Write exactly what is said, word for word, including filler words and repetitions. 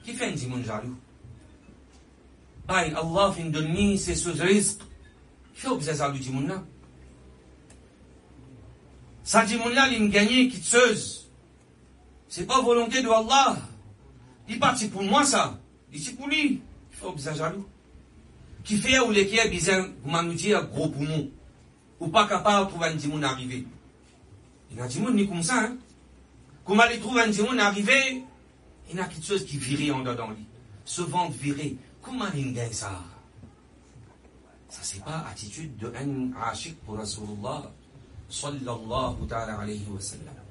Qui fait un dimon jaloux? Aïe, Allah fin donner c'est ce risque. Qui fait observer jaloux dimon là? Ça dimon là, il me gagne qui tseuse. C'est pas volonté de Allah. Il parti pour moi ça. Il dit pour lui. Qui fait observer jaloux? Qui fait ou les qui est bizarre, vous nous dire gros pour nous. Ou pas capable de trouver un dimon arrivé. Il y a un dimon ni comme ça, hein. Comment il trouve un dimon arrivé? Il y a quelque chose qui virait en dedans lui. Ce ventre viré. Comment il gagne ça? Ça, c'est pas attitude de un ashik pour Rasulullah sallallahu ta'ala alayhi wa sallam.